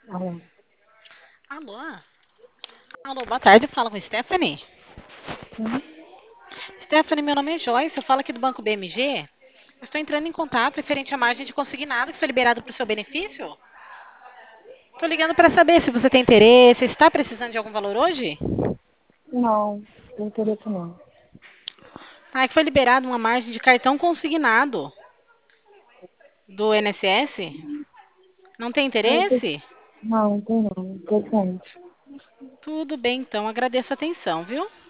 Alô, Alô? Alô, boa tarde. Fala com a Stephanie. sim? Stephanie, meu nome é Joyce. Eu falo aqui do Banco BMG. Eu estou entrando em contato referente à margem de consignado que foi liberado para o seu benefício. Estou ligando para saber se você tem interesse, está precisando de algum valor hoje? Não, não interesse não. Ah, é que foi liberado uma margem de cartão consignado do INSS. Não tem Eu tô- interesse? Não, tem não. Interessante. Tudo bem, então. Agradeço a atenção, viu?